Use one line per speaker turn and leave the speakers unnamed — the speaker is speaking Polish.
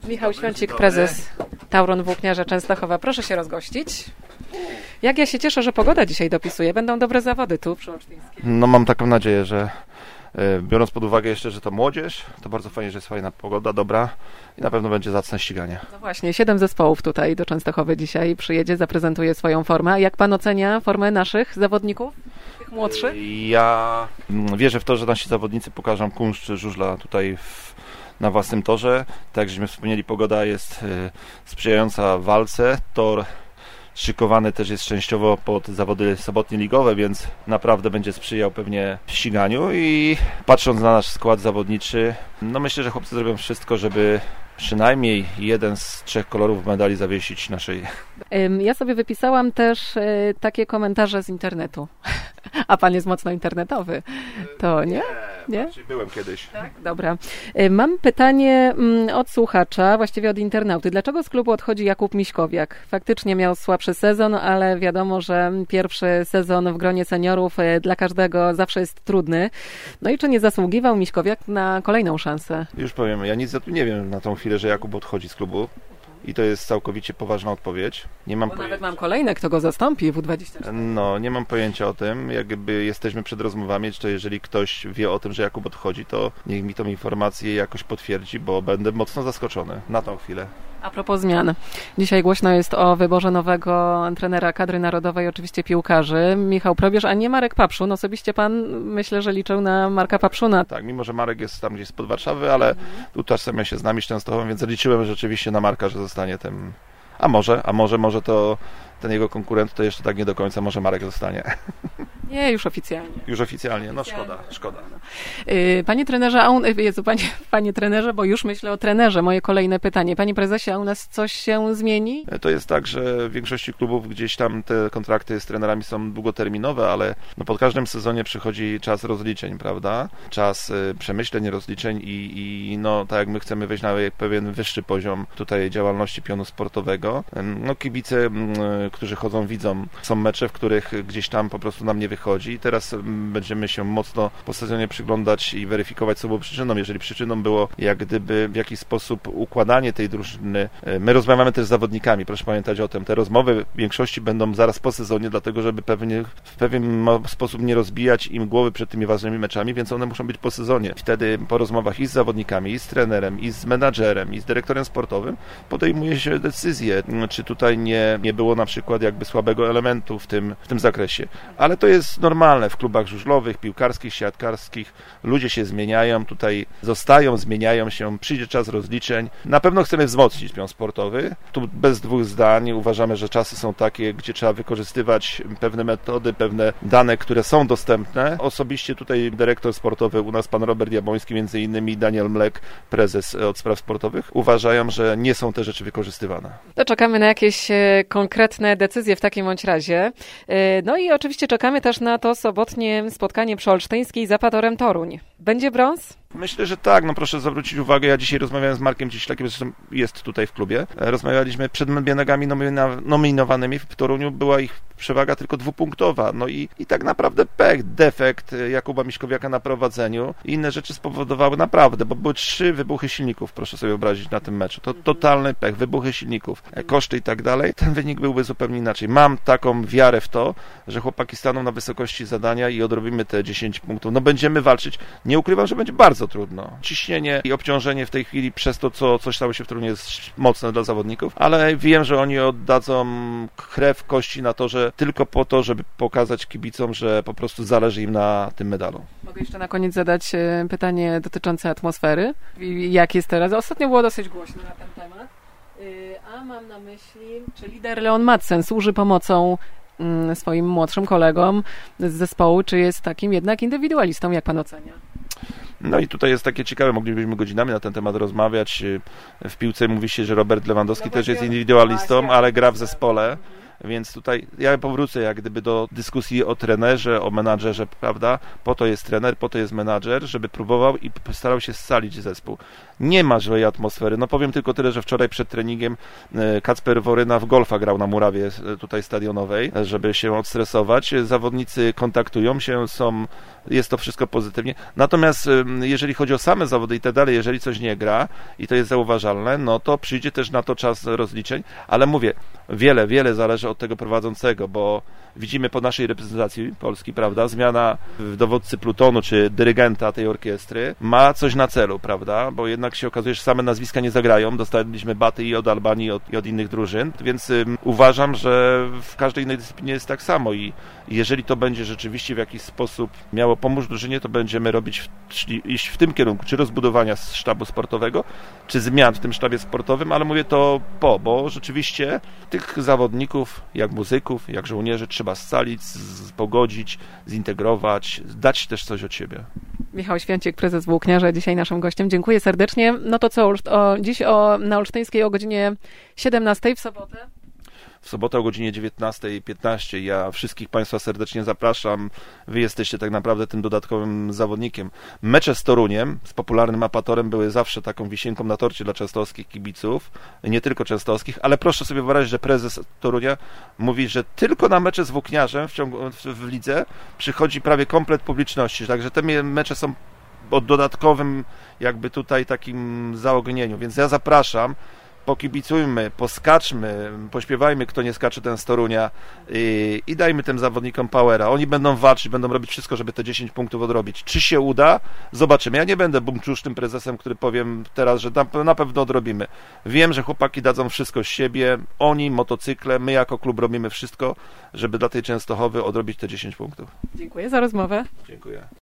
Michał Świącik, prezes Tauron Włókniarza Częstochowa. Proszę się rozgościć. Jak ja się cieszę, że pogoda dzisiaj dopisuje. Będą dobre zawody tu przy Olsztyńskiej.
No mam taką nadzieję, że biorąc pod uwagę jeszcze, że to młodzież, to bardzo fajnie, że jest fajna pogoda, dobra i na pewno będzie zacne ściganie.
No właśnie, 7 zespołów tutaj do Częstochowy dzisiaj przyjedzie, zaprezentuje swoją formę. A jak pan ocenia formę naszych zawodników, tych młodszych?
Ja wierzę w to, że nasi zawodnicy pokażą kunszt żużla tutaj na własnym torze. Tak jak żeśmy wspomnieli, pogoda jest sprzyjająca walce, tor szykowany też jest częściowo pod zawody sobotnie ligowe, więc naprawdę będzie sprzyjał pewnie ściganiu i patrząc na nasz skład zawodniczy, no myślę, że chłopcy zrobią wszystko, żeby przynajmniej jeden z 3 kolorów medali zawiesić na szyi.
Ja sobie wypisałam też takie komentarze z internetu. A pan jest mocno internetowy. To nie? Nie?
Byłem kiedyś.
Tak? Dobra. Mam pytanie od słuchacza, właściwie od internauty. Dlaczego z klubu odchodzi Jakub Miśkowiak? Faktycznie miał słabszy sezon, ale wiadomo, że pierwszy sezon w gronie seniorów dla każdego zawsze jest trudny. No i czy nie zasługiwał Miśkowiak na kolejną szansę?
Już powiem, ja nic nie wiem na tą chwilę, że Jakub odchodzi z klubu. I to jest całkowicie poważna odpowiedź. Nie mam
nawet mam kolejne, kto go zastąpi w U24.
No, nie mam pojęcia o tym. Jakby jesteśmy przed rozmowami, czy to jeżeli ktoś wie o tym, że Jakub odchodzi, to niech mi tą informację jakoś potwierdzi, bo będę mocno zaskoczony na tą chwilę.
A propos zmian. Dzisiaj głośno jest o wyborze nowego trenera kadry narodowej, oczywiście piłkarzy. Michał Probierz, a nie Marek Papszun. Osobiście pan, myślę, że liczył na Marka Papszuna.
Tak, mimo że Marek jest tam gdzieś spod Warszawy, ale tu utożsamia się z nami z Częstochową, więc liczyłem rzeczywiście na Marka, że zostanie tym. A może to ten jego konkurent to jeszcze tak nie do końca, może Marek zostanie.
Nie, już oficjalnie.
Już oficjalnie, no szkoda.
Panie trenerze, panie trenerze, bo już myślę o trenerze. Moje kolejne pytanie. Panie prezesie, a u nas coś się zmieni?
To jest tak, że w większości klubów gdzieś tam te kontrakty z trenerami są długoterminowe, ale no pod każdym sezonie przychodzi czas rozliczeń, prawda? Czas przemyśleń, rozliczeń i no tak jak my chcemy wejść na pewien wyższy poziom tutaj działalności pionu sportowego. No kibice, którzy chodzą, widzą, są mecze, w których gdzieś tam po prostu nam nie wychodzi i teraz będziemy się mocno po sezonie przyglądać i weryfikować, co było przyczyną. Jeżeli przyczyną było jak gdyby w jakiś sposób układanie tej drużyny. My rozmawiamy też z zawodnikami, proszę pamiętać o tym. Te rozmowy w większości będą zaraz po sezonie, dlatego żeby w pewien sposób nie rozbijać im głowy przed tymi ważnymi meczami, więc one muszą być po sezonie. Wtedy po rozmowach i z zawodnikami, i z trenerem, i z menadżerem, i z dyrektorem sportowym podejmuje się decyzję, czy tutaj nie było na przykład jakby słabego elementu w tym zakresie. Ale to jest normalne w klubach żużlowych, piłkarskich, siatkarskich. Ludzie się zmieniają, tutaj zostają, zmieniają się, przyjdzie czas rozliczeń. Na pewno chcemy wzmocnić pion sportowy. Tu bez dwóch zdań uważamy, że czasy są takie, gdzie trzeba wykorzystywać pewne metody, pewne dane, które są dostępne. Osobiście tutaj dyrektor sportowy u nas, pan Robert Jabłoński, między innymi Daniel Mlek, prezes od spraw sportowych, uważają, że nie są te rzeczy wykorzystywane.
To czekamy na jakieś konkretne decyzje w takim bądź razie. No i oczywiście czekamy też na to sobotnie spotkanie przy Olsztyńskiej z Zapadorem Toruń. Będzie brąz?
Myślę, że tak. No proszę zwrócić uwagę, ja dzisiaj rozmawiałem z Markiem Cieślakiem, zresztą jest tutaj w klubie. Rozmawialiśmy przed biegami nominowanymi w Toruniu, była ich przewaga tylko 2-punktowa. No i tak naprawdę defekt Jakuba Miśkowiaka na prowadzeniu i inne rzeczy spowodowały naprawdę, bo były 3 wybuchy silników, proszę sobie wyobrazić na tym meczu. To totalny pech, wybuchy silników, koszty i tak dalej. Ten wynik byłby zupełnie inaczej. Mam taką wiarę w to, że chłopaki staną na wysokości zadania i odrobimy te 10 punktów. No będziemy walczyć. Nie ukrywam, że będzie bardzo trudno. Ciśnienie i obciążenie w tej chwili przez to, co stało się w Toruniu, jest mocne dla zawodników, ale wiem, że oni oddadzą krew, kości na to, że tylko po to, żeby pokazać kibicom, że po prostu zależy im na tym medalu.
Mogę jeszcze na koniec zadać pytanie dotyczące atmosfery. Jak jest teraz? Ostatnio było dosyć głośno na ten temat. A mam na myśli, czy lider Leon Madsen służy pomocą swoim młodszym kolegom z zespołu, czy jest takim jednak indywidualistą, jak pan ocenia?
No i tutaj jest takie ciekawe, moglibyśmy godzinami na ten temat rozmawiać. W piłce mówi się, że Robert Lewandowski też jest indywidualistą, ale gra w zespole. Więc tutaj ja powrócę jak gdyby do dyskusji o trenerze, o menadżerze, prawda? Po to jest trener, po to jest menadżer, żeby próbował i starał się scalić zespół. Nie ma złej atmosfery. No powiem tylko tyle, że wczoraj przed treningiem Kacper Woryna w golfa grał na murawie tutaj stadionowej, żeby się odstresować. Zawodnicy kontaktują się, jest to wszystko pozytywnie. Natomiast jeżeli chodzi o same zawody i tak dalej, jeżeli coś nie gra i to jest zauważalne, no to przyjdzie też na to czas rozliczeń, ale mówię, wiele zależy od tego prowadzącego, bo widzimy po naszej reprezentacji Polski, prawda, zmiana w dowódcy plutonu czy dyrygenta tej orkiestry ma coś na celu, prawda, bo jednak się okazuje, że same nazwiska nie zagrają, dostaliśmy baty i od Albanii, i od innych drużyn, więc uważam, że w każdej innej dyscyplinie jest tak samo i jeżeli to będzie rzeczywiście w jakiś sposób miało pomóc drużynie, to będziemy iść w tym kierunku, czy rozbudowania sztabu sportowego, czy zmian w tym sztabie sportowym, ale mówię to bo rzeczywiście tych zawodników, jak muzyków, jak żołnierzy trzeba scalić, pogodzić, zintegrować, dać też coś od siebie.
Michał Świącik, prezes Włókniarza, dzisiaj naszym gościem. Dziękuję serdecznie. No to co, dziś na Olsztyńskiej o godzinie 17 w sobotę?
W sobotę o godzinie 19:15. Ja wszystkich Państwa serdecznie zapraszam. Wy jesteście tak naprawdę tym dodatkowym zawodnikiem. Mecze z Toruniem, z popularnym Apatorem były zawsze taką wisienką na torcie dla częstochowskich kibiców. Nie tylko częstochowskich, ale proszę sobie wyobrazić, że prezes Torunia mówi, że tylko na mecze z Włókniarzem w lidze przychodzi prawie komplet publiczności. Także te mecze są o dodatkowym jakby tutaj takim zaognieniu. Więc ja zapraszam. Pokibicujmy, poskaczmy, pośpiewajmy, kto nie skacze, ten z Torunia i dajmy tym zawodnikom powera. Oni będą walczyć, będą robić wszystko, żeby te 10 punktów odrobić. Czy się uda? Zobaczymy. Ja nie będę bumczusznym prezesem, który powiem teraz, że na pewno odrobimy. Wiem, że chłopaki dadzą wszystko z siebie. Oni, motocykle, my jako klub robimy wszystko, żeby dla tej Częstochowy odrobić te 10 punktów.
Dziękuję za rozmowę.
Dziękuję.